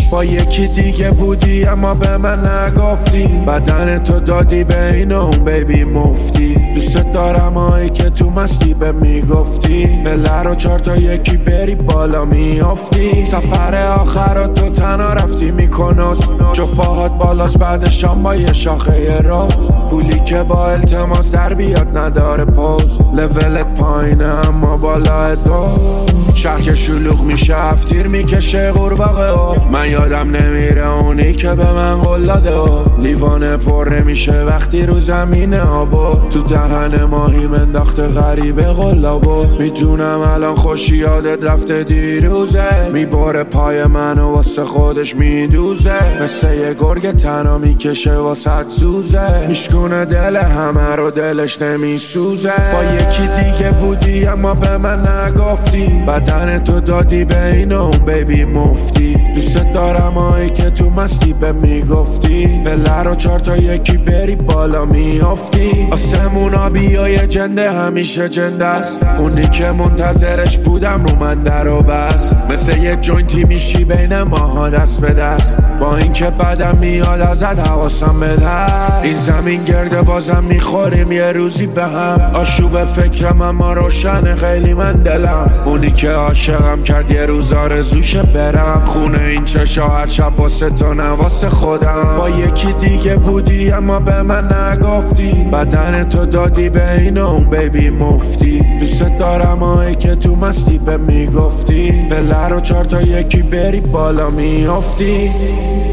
با یکی دیگه بودی اما به من نگفتی، بدن تو دادی بین اون بیبی مفتی. دوست دارم هایی که تو مستی به میگفتی، مله رو 4 تا یکی بری بالا میافتی. سفر آخر تو تنها رفتی میکناس، جفاهات بالاست بعد شام با یه شاخه راز. پولی که با التماس در بیاد نداره پوز، لولت پایینه اما بالا دو. شهر شلوغ میشه هفتیر میکشه قورباغه، من یادم نمیره اونی که به من قول داده. لیوانه پر نمیشه وقتی رو زمینه آبا، تو دهن ماهی انداخته غریبه قلابو. میدونم الان خوشی یادت رفته دیروزه، میباره پای منو واسه خودش میدوزه، مثل یه گرگ تنها میکشه واسه زوزه. میشکونه دل همه رو دلش نمیسوزه. با یکی دیگه بودی اما به من نگفتی، بدن تو دادی بین اون بیبی مفتی. دوست دارم هایی که تو مستی به میگفتی، مله رو 4 تا یکی بری بالا میافتی. آسمون آبیای جنده همیشه جنده است، اونی که منتظرش بودم رو من در و بست. مثل یه جوینتی میشی بین ماها دست به دست، با اینکه بدم میاد ازت حواسم به دست. این زمین گرده بازم میخوریم یه روزی به هم، آشوب فکرم اما روشن خیلی من دلم. اونی که عاشقم کرد یه روز آرزوشه برم خونه این چشا هر شب واسه تو نه واسه خودم. با یکی دیگه بودی اما به من نگفتی، بدن تو دادی بین اون بیبی مفتی. دوست دارم هایی که تو مستی به میگفتی، مله رو 4 تا یکی بری بالا میافتی.